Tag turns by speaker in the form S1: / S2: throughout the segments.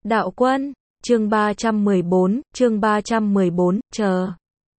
S1: Đạo Quân, chương 314, chờ.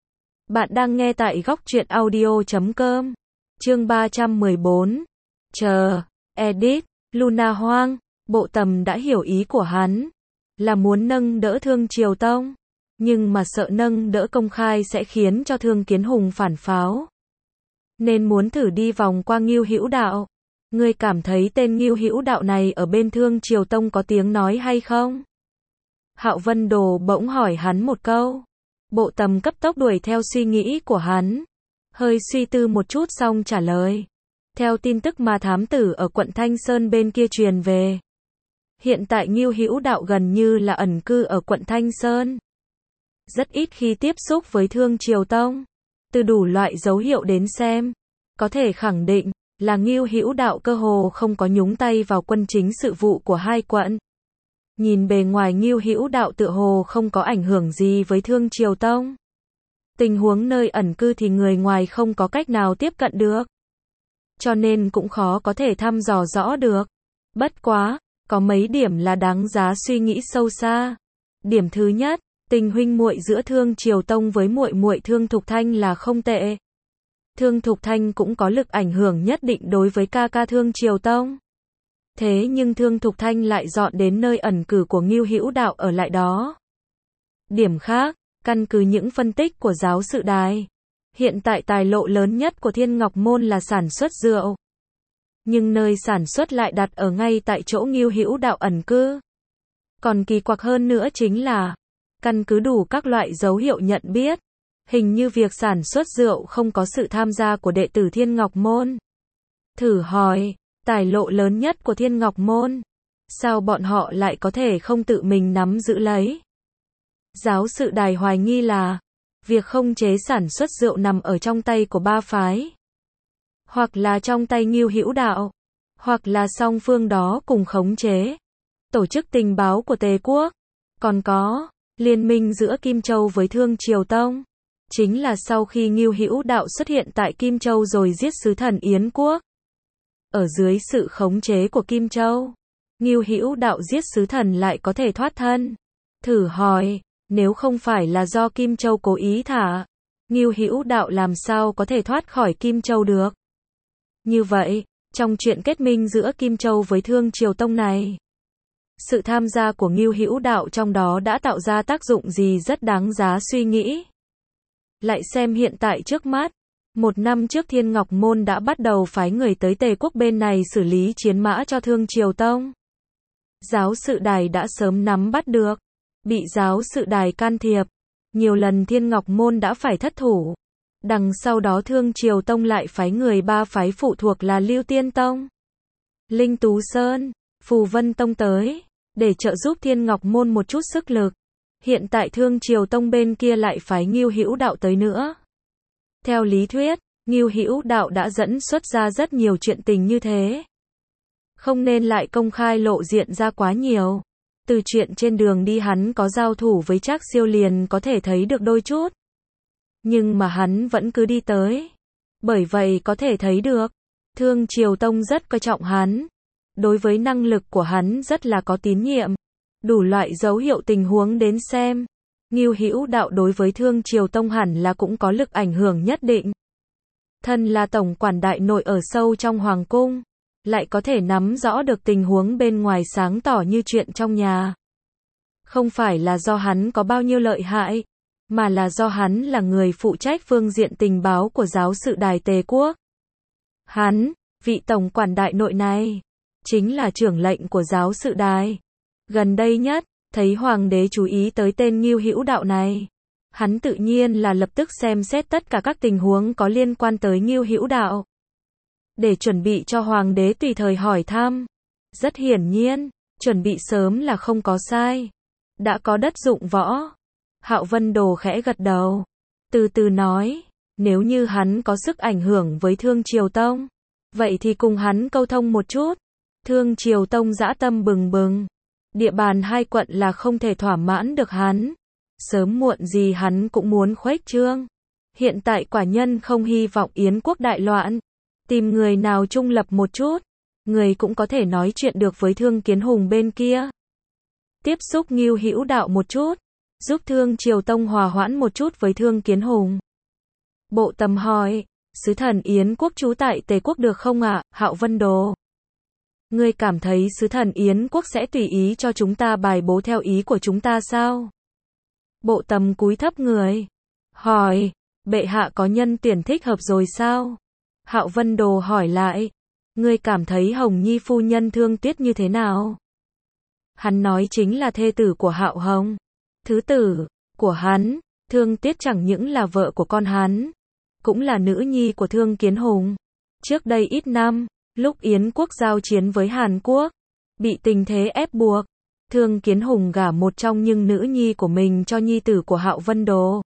S1: Bạn đang nghe tại góc truyện audio.com. Chương 314, chờ, edit, Luna Hoang, Bộ Tầm đã hiểu ý của hắn, là muốn nâng đỡ Thương Triều Tông, nhưng mà sợ nâng đỡ công khai sẽ khiến cho Thương Kiến Hùng phản pháo. Nên muốn thử đi vòng qua Ngưu Hữu Đạo. Ngươi cảm thấy tên Ngưu Hữu Đạo này ở bên Thương Triều Tông có tiếng nói hay không? Hạo Vân Đồ bỗng hỏi hắn một câu. Bộ Tầm cấp tốc đuổi theo suy nghĩ của hắn. Hơi suy tư một chút xong trả lời. Theo tin tức mà thám tử ở quận Thanh Sơn bên kia truyền về, hiện tại Ngưu Hữu Đạo gần như là ẩn cư ở quận Thanh Sơn. Rất ít khi tiếp xúc với Thương Triều Tông. Từ đủ loại dấu hiệu đến xem, có thể khẳng định là Ngưu Hữu Đạo cơ hồ không có nhúng tay vào quân chính sự vụ của hai quận. Nhìn bề ngoài Ngưu Hữu Đạo tựa hồ không có ảnh hưởng gì với Thương Triều Tông. Tình huống nơi ẩn cư thì người ngoài không có cách nào tiếp cận được. Cho nên cũng khó có thể thăm dò rõ được. Bất quá, có mấy điểm là đáng giá suy nghĩ sâu xa. Điểm thứ nhất, tình huynh muội giữa Thương Triều Tông với muội muội Thương Thục Thanh là không tệ. Thương Thục Thanh cũng có lực ảnh hưởng nhất định đối với ca ca Thương Triều Tông. Thế nhưng Thương Thục Thanh lại dọn đến nơi ẩn cư của Ngưu Hữu Đạo ở lại đó. Điểm khác, căn cứ những phân tích của giáo sự đài, hiện tại tài lộ lớn nhất của Thiên Ngọc Môn là sản xuất rượu. Nhưng nơi sản xuất lại đặt ở ngay tại chỗ Ngưu Hữu Đạo ẩn cư. Còn kỳ quặc hơn nữa chính là, căn cứ đủ các loại dấu hiệu nhận biết, hình như việc sản xuất rượu không có sự tham gia của đệ tử Thiên Ngọc Môn. Thử hỏi, tài lộ lớn nhất của Thiên Ngọc Môn, sao bọn họ lại có thể không tự mình nắm giữ lấy? Giáo sự đài hoài nghi là, việc không chế sản xuất rượu nằm ở trong tay của ba phái. Hoặc là trong tay Ngưu Hữu Đạo, hoặc là song phương đó cùng khống chế. Tổ chức tình báo của Tề Quốc, còn có liên minh giữa Kim Châu với Thương Triều Tông. Chính là sau khi Ngưu Hữu Đạo xuất hiện tại Kim Châu rồi giết sứ thần Yến Quốc. Ở dưới sự khống chế của Kim Châu, Ngưu Hữu Đạo giết sứ thần lại có thể thoát thân. Thử hỏi, nếu không phải là do Kim Châu cố ý thả, Ngưu Hữu Đạo làm sao có thể thoát khỏi Kim Châu được? Như vậy, trong chuyện kết minh giữa Kim Châu với Thương Triều Tông này, sự tham gia của Ngưu Hữu Đạo trong đó đã tạo ra tác dụng gì rất đáng giá suy nghĩ. Lại xem hiện tại trước mắt, 1 năm trước Thiên Ngọc Môn đã bắt đầu phái người tới Tề Quốc bên này xử lý chiến mã cho Thương Triều Tông. Giáo sự đài đã sớm nắm bắt được, bị giáo sự đài can thiệp, nhiều lần Thiên Ngọc Môn đã phải thất thủ. Đằng sau đó Thương Triều Tông lại phái người ba phái phụ thuộc là Lưu Tiên Tông, Linh Tú Sơn, Phù Vân Tông tới, để trợ giúp Thiên Ngọc Môn một chút sức lực. Hiện tại Thương Triều Tông bên kia lại phái Ngưu Hữu Đạo tới nữa. Theo lý thuyết, Ngưu Hữu Đạo đã dẫn xuất ra rất nhiều chuyện tình như thế. Không nên lại công khai lộ diện ra quá nhiều. Từ chuyện trên đường đi hắn có giao thủ với Trác Siêu liền có thể thấy được đôi chút. Nhưng mà hắn vẫn cứ đi tới. Bởi vậy có thể thấy được, Thương Triều Tông rất coi trọng hắn. Đối với năng lực của hắn rất là có tín nhiệm. Đủ loại dấu hiệu tình huống đến xem, Ngưu Hữu Đạo đối với Thương Triều Tông hẳn là cũng có lực ảnh hưởng nhất định. Thân là tổng quản đại nội ở sâu trong hoàng cung, lại có thể nắm rõ được tình huống bên ngoài sáng tỏ như chuyện trong nhà. Không phải là do hắn có bao nhiêu lợi hại, mà là do hắn là người phụ trách phương diện tình báo của giáo sự đài Tề Quốc. Hắn, vị tổng quản đại nội này, chính là trưởng lệnh của giáo sự đài. Gần đây nhất, thấy hoàng đế chú ý tới tên Ngưu Hữu Đạo này, hắn tự nhiên là lập tức xem xét tất cả các tình huống có liên quan tới Ngưu Hữu Đạo, để chuẩn bị cho hoàng đế tùy thời hỏi thăm. Rất hiển nhiên, chuẩn bị sớm là không có sai. Đã có đất dụng võ. Hạo Vân Đồ khẽ gật đầu, từ từ nói, nếu như hắn có sức ảnh hưởng với Thương Triều Tông, vậy thì cùng hắn câu thông một chút. Thương Triều Tông dã tâm bừng bừng, địa bàn hai quận là không thể thỏa mãn được hắn. Sớm muộn gì hắn cũng muốn khuếch trương. Hiện tại quả nhân không hy vọng Yến Quốc đại loạn. Tìm người nào trung lập một chút, người cũng có thể nói chuyện được với Thương Kiến Hùng bên kia. tiếp xúc Ngưu Hữu Đạo một chút, giúp Thương Triều Tông hòa hoãn một chút với Thương Kiến Hùng. Bộ Tầm hỏi, sứ thần Yến quốc trú tại Tề quốc được không ạ, Hạo Vân Đồ? Ngươi cảm thấy sứ thần Yến quốc sẽ tùy ý cho chúng ta bài bố theo ý của chúng ta sao? Bộ Tầm cúi thấp người, hỏi, bệ hạ có nhân tuyển thích hợp rồi sao? Hạo Vân Đồ hỏi lại, ngươi cảm thấy Hồng Nhi phu nhân Thương Tuyết như thế nào? Hắn nói chính là thê tử của Hạo Hồng, thứ tử của hắn. Thương Tuyết chẳng những là vợ của con hắn, cũng là nữ nhi của Thương Kiến Hùng. Trước đây ít năm, lúc Yến quốc giao chiến với Hàn Quốc, bị tình thế ép buộc, Thương Kiến Hùng gả một trong những nữ nhi của mình cho nhi tử của Hạo Vân Đồ,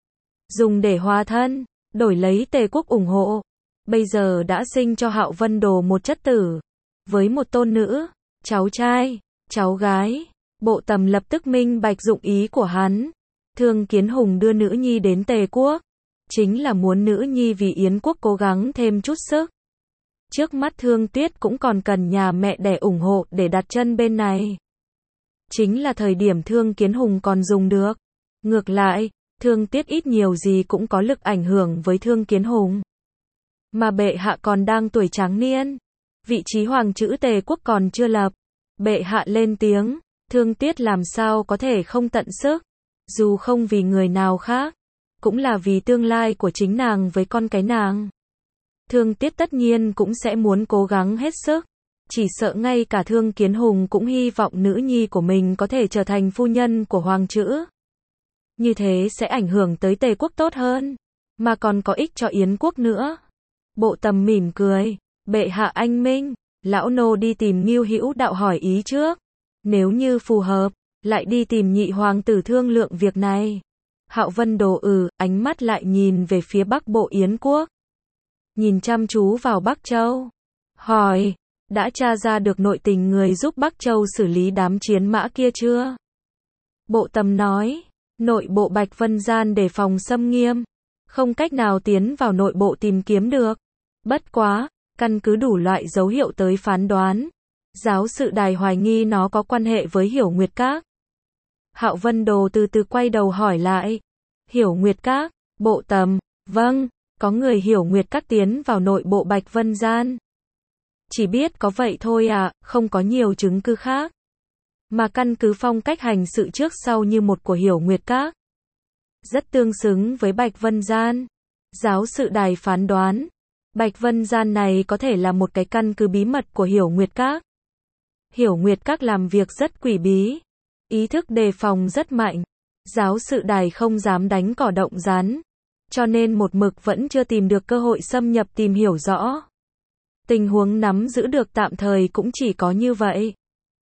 S1: dùng để hòa thân, đổi lấy Tề quốc ủng hộ. Bây giờ đã sinh cho Hạo Vân Đồ một chất tử, với một tôn nữ, cháu trai, cháu gái. Bộ Tầm lập tức minh bạch dụng ý của hắn. Thương Kiến Hùng đưa nữ nhi đến Tề quốc, chính là muốn nữ nhi vì Yến quốc cố gắng thêm chút sức. Trước mắt Thương Tuyết cũng còn cần nhà mẹ đẻ ủng hộ để đặt chân bên này. Chính là thời điểm Thương Kiến Hùng còn dùng được. Ngược lại, Thương Tuyết ít nhiều gì cũng có lực ảnh hưởng với Thương Kiến Hùng. Mà bệ hạ còn đang tuổi tráng niên, vị trí hoàng chữ Tề quốc còn chưa lập. Bệ hạ lên tiếng, Thương Tuyết làm sao có thể không tận sức, dù không vì người nào khác, cũng là vì tương lai của chính nàng với con cái nàng. Thương Tuyết tất nhiên cũng sẽ muốn cố gắng hết sức, chỉ sợ ngay cả Thương Kiến Hùng cũng hy vọng nữ nhi của mình có thể trở thành phu nhân của hoàng chữ. Như thế sẽ ảnh hưởng tới Tề quốc tốt hơn, mà còn có ích cho Yến quốc nữa. Bộ Tầm mỉm cười, bệ hạ anh minh, lão nô đi tìm Ngưu Hữu Đạo hỏi ý trước, nếu như phù hợp, lại đi tìm nhị hoàng tử thương lượng việc này. Hạo Vân Đồ ánh mắt lại nhìn về phía Bắc Bộ Yến quốc, nhìn chăm chú vào Bắc Châu, hỏi, đã tra ra được nội tình người giúp Bắc Châu xử lý đám chiến mã kia chưa? Bộ Tầm nói, nội bộ Bạch Vân Gian đề phòng xâm nghiêm, không cách nào tiến vào nội bộ tìm kiếm được. Bất quá, căn cứ đủ loại dấu hiệu tới phán đoán, giáo sự đài hoài nghi nó có quan hệ với Hiểu Nguyệt Các. Hạo Vân Đồ từ từ quay đầu hỏi lại, Hiểu Nguyệt Các? Bộ Tầm, vâng, có người Hiểu Nguyệt Các tiến vào nội bộ Bạch Vân Gian. Chỉ biết có vậy thôi à, không có nhiều chứng cứ khác. Mà căn cứ phong cách hành sự trước sau như một của Hiểu Nguyệt Các, rất tương xứng với Bạch Vân Gian. Giáo sự đài phán đoán, Bạch Vân Gian này có thể là một cái căn cứ bí mật của Hiểu Nguyệt Các. Hiểu Nguyệt Các làm việc rất quỷ bí, ý thức đề phòng rất mạnh. Giáo sự đài không dám đánh cỏ động rắn, cho nên một mực vẫn chưa tìm được cơ hội xâm nhập tìm hiểu rõ. Tình huống nắm giữ được tạm thời cũng chỉ có như vậy.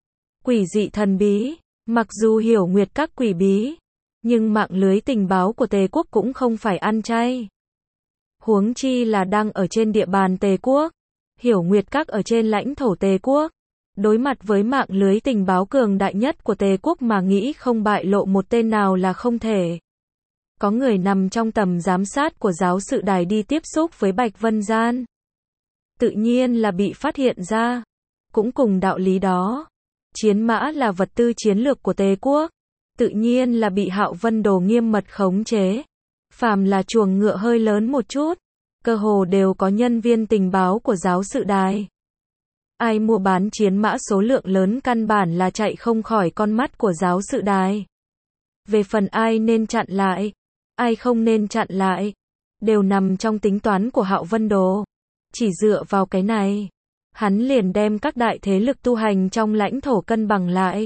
S1: Quỷ dị thần bí, mặc dù Hiểu Nguyệt Các quỷ bí, nhưng mạng lưới tình báo của Tề quốc cũng không phải ăn chay. Huống chi là đang ở trên địa bàn Tề quốc, Hiểu Nguyệt Các ở trên lãnh thổ Tề quốc, đối mặt với mạng lưới tình báo cường đại nhất của Tề quốc mà nghĩ không bại lộ một tên nào là không thể. Có người nằm trong tầm giám sát của giáo sự đài đi tiếp xúc với Bạch Vân Gian, tự nhiên là bị phát hiện ra. Cũng cùng đạo lý đó, chiến mã là vật tư chiến lược của Tề quốc, tự nhiên là bị Hạo Vân Đồ nghiêm mật khống chế. Phàm là chuồng ngựa hơi lớn một chút, cơ hồ đều có nhân viên tình báo của giáo sự đài. Ai mua bán chiến mã số lượng lớn căn bản là chạy không khỏi con mắt của giáo sự đài. Về phần ai nên chặn lại, ai không nên chặn lại, đều nằm trong tính toán của Hạo Vân Đồ. Chỉ dựa vào cái này, hắn liền đem các đại thế lực tu hành trong lãnh thổ cân bằng lại.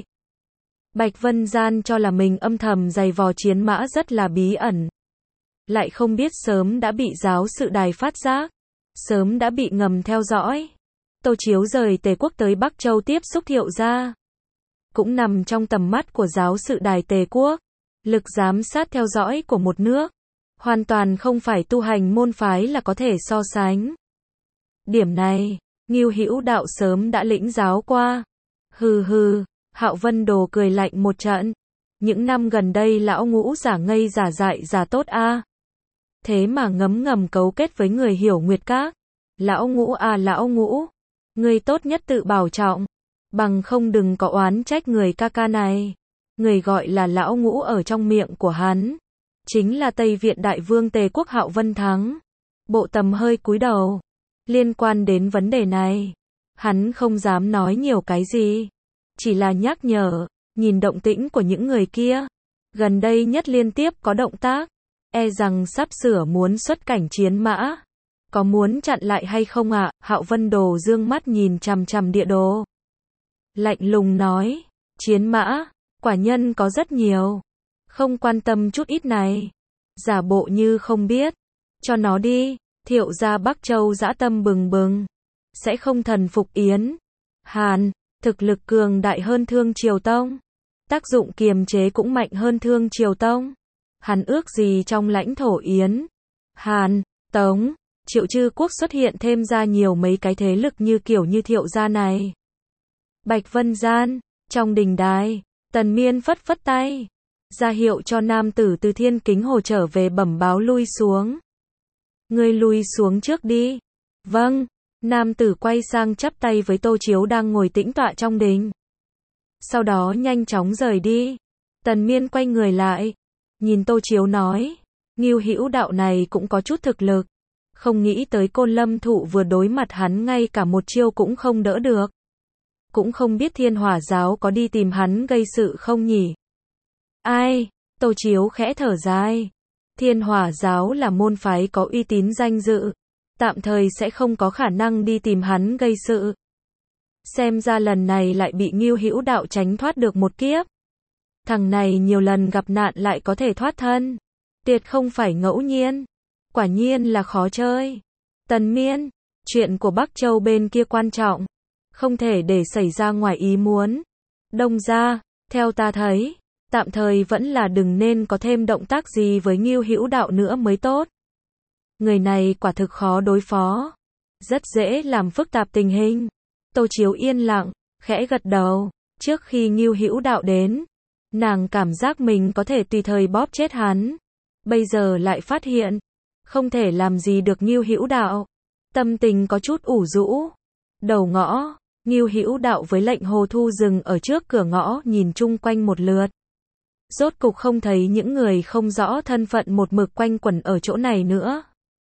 S1: Bạch Vân Gian cho là mình âm thầm giày vò chiến mã rất là bí ẩn, lại không biết sớm đã bị giáo sự đài phát giác, sớm đã bị ngầm theo dõi. Tô Chiếu rời Tề quốc tới Bắc Châu tiếp xúc Thiệu gia, cũng nằm trong tầm mắt của giáo sự đài Tề quốc. Lực giám sát theo dõi của một nước, hoàn toàn không phải tu hành môn phái là có thể so sánh. Điểm này, Ngưu Hữu Đạo sớm đã lĩnh giáo qua. Hừ hừ, Hạo Vân Đồ cười lạnh một trận. Những năm gần đây lão ngũ giả ngây giả dại giả tốt a. Thế mà ngấm ngầm cấu kết với người Hiểu Nguyệt Các. Lão ngũ à lão ngũ, ngươi tốt nhất tự bảo trọng. bằng không đừng có oán trách người ca ca này. Người gọi là lão ngũ ở trong miệng của hắn, chính là Tây Viện đại vương Tề Quốc Hạo Vân Thắng. Bộ Tầm hơi cúi đầu. Liên quan đến vấn đề này, hắn không dám nói nhiều cái gì, chỉ là nhắc nhở, nhìn động tĩnh của những người kia, gần đây nhất liên tiếp có động tác, e rằng sắp sửa muốn xuất cảnh chiến mã. Có muốn chặn lại hay không ạ? Hạo Vân Đồ dương mắt nhìn chằm chằm địa đồ. Lạnh lùng nói, chiến mã, quả nhân có rất nhiều. Không quan tâm chút ít này. Giả bộ như không biết. Cho nó đi. Thiệu gia Bắc Châu dã tâm bừng bừng. Sẽ không thần phục Yến Hàn. Thực lực cường đại hơn Thương Triều Tông. Tác dụng kiềm chế cũng mạnh hơn Thương Triều Tông. Hắn ước gì trong lãnh thổ Yến Hàn, Tống, Triệu Chư Quốc xuất hiện thêm ra nhiều mấy cái thế lực như kiểu như Thiệu gia này. Bạch Vân Gian, trong đình đài, Tần Miên phất phất tay, ra hiệu cho nam tử từ Thiên Kính Hồ trở về bẩm báo lui xuống. Ngươi lui xuống trước đi. Vâng, nam tử quay sang chắp tay với Tô Chiếu đang ngồi tĩnh tọa trong đình. Sau đó nhanh chóng rời đi. Tần Miên quay người lại, nhìn Tô Chiếu nói, Ngưu Hữu đạo này cũng có chút thực lực. Không nghĩ tới Côn Lâm Thụ vừa đối mặt hắn ngay cả một chiêu cũng không đỡ được. Cũng không biết Thiên Hỏa giáo có đi tìm hắn gây sự không nhỉ? Ai? Tô Chiếu khẽ thở dài. Thiên Hỏa giáo là môn phái có uy tín danh dự, tạm thời sẽ không có khả năng đi tìm hắn gây sự. Xem ra lần này lại bị Ngưu Hữu đạo tránh thoát được một kiếp. Thằng này nhiều lần gặp nạn lại có thể thoát thân. Tuyệt không phải ngẫu nhiên. Quả nhiên là khó chơi. Tần Miên, chuyện của Bắc Châu bên kia quan trọng, không thể để xảy ra ngoài ý muốn. Đông gia, theo ta thấy, tạm thời vẫn là đừng nên có thêm động tác gì với Ngưu Hữu đạo nữa mới tốt. Người này quả thực khó đối phó, rất dễ làm phức tạp tình hình. Tô Chiếu yên lặng, khẽ gật đầu. Trước khi Ngưu Hữu đạo đến, nàng cảm giác mình có thể tùy thời bóp chết hắn. Bây giờ lại phát hiện, không thể làm gì được Ngưu Hữu đạo. Tâm tình có chút ủ rũ. Đầu ngõ, Ngưu Hữu đạo với Lệnh Hồ Thu dừng ở trước cửa ngõ nhìn chung quanh một lượt. Rốt cục không thấy những người không rõ thân phận một mực quanh quẩn ở chỗ này nữa.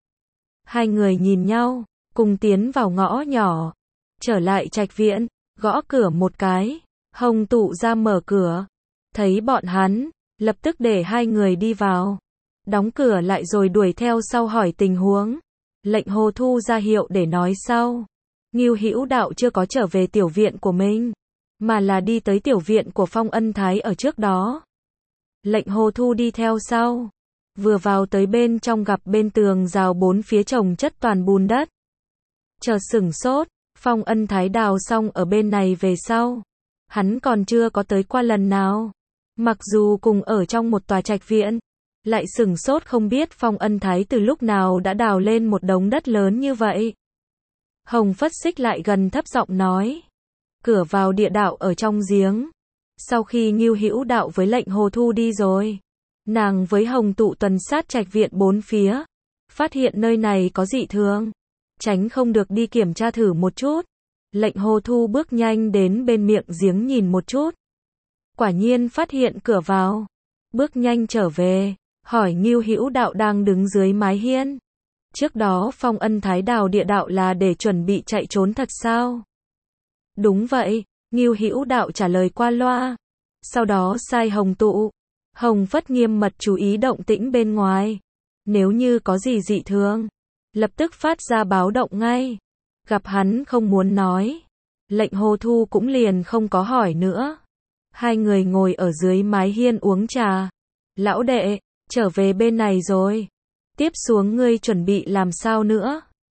S1: Hai người nhìn nhau, cùng tiến vào ngõ nhỏ, trở lại trạch viện, gõ cửa một cái, Hồng Tụ ra mở cửa, thấy bọn hắn, lập tức để hai người đi vào, đóng cửa lại rồi đuổi theo sau hỏi tình huống. Lệnh Hồ Thu ra hiệu để nói sau. Ngưu Hữu đạo chưa có trở về tiểu viện của mình, mà là đi tới tiểu viện của Phong Ân Thái ở trước đó. Lệnh Hồ Thu đi theo sau, vừa vào tới bên trong gặp bên tường rào bốn phía chồng chất toàn bùn đất. Chờ sửng sốt, Phong Ân Thái đào xong ở bên này về sau, hắn còn chưa có tới qua lần nào. Mặc dù cùng ở trong một tòa trạch viện, lại sửng sốt không biết Phong Ân Thái từ lúc nào đã đào lên một đống đất lớn như vậy. Hồng Phất xích lại gần thấp giọng nói, cửa vào địa đạo ở trong giếng. Sau khi Ngưu Hữu đạo với Lệnh Hồ Thu đi rồi, nàng với Hồng Tụ tuần sát trạch viện bốn phía, phát hiện nơi này có dị thường, tránh không được đi kiểm tra thử một chút. Lệnh Hồ Thu bước nhanh đến bên miệng giếng nhìn một chút, quả nhiên phát hiện cửa vào, bước nhanh trở về, hỏi Ngưu Hữu đạo đang đứng dưới mái hiên. Trước đó Phong Ân Thái đào địa đạo là để chuẩn bị chạy trốn thật sao? Đúng vậy, Ngưu Hữu đạo trả lời qua loa. Sau đó sai Hồng Tụ, Hồng Phất nghiêm mật chú ý động tĩnh bên ngoài. Nếu như có gì dị thường, lập tức phát ra báo động ngay. Gặp hắn không muốn nói, Lệnh Hồ Thu cũng liền không có hỏi nữa. Hai người ngồi ở dưới mái hiên uống trà. Lão đệ, trở về bên này rồi. Tiếp xuống ngươi chuẩn bị làm sao nữa?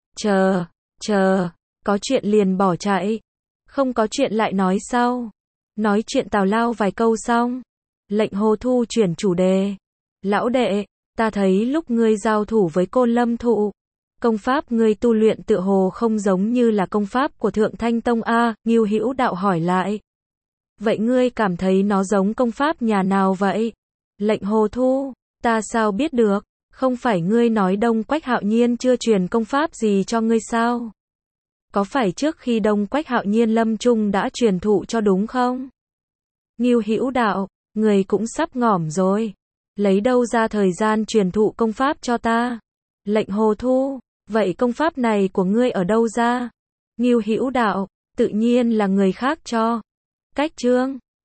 S1: Chờ, có chuyện liền bỏ chạy. Không có chuyện lại nói sau. Nói chuyện tào lao vài câu xong, Lệnh Hồ Thu chuyển chủ đề. Lão đệ, ta thấy lúc ngươi giao thủ với Côn Lâm Thụ, công pháp ngươi tu luyện tựa hồ không giống như là công pháp của Thượng Thanh Tông a. Ngưu Hữu đạo hỏi lại. Vậy ngươi cảm thấy nó giống công pháp nhà nào vậy? Lệnh Hồ Thu, ta sao biết được, không phải ngươi nói Đông Quách Hạo Nhiên chưa truyền công pháp gì cho ngươi sao? Có phải trước khi Đông Quách Hạo Nhiên lâm chung đã truyền thụ cho đúng không? Ngưu Hữu đạo, người cũng sắp ngỏm rồi. Lấy đâu ra thời gian truyền thụ công pháp cho ta? Lệnh Hồ Thu, vậy công pháp này của ngươi ở đâu ra? Ngưu Hữu đạo, tự nhiên là người khác cho. Cách Trương,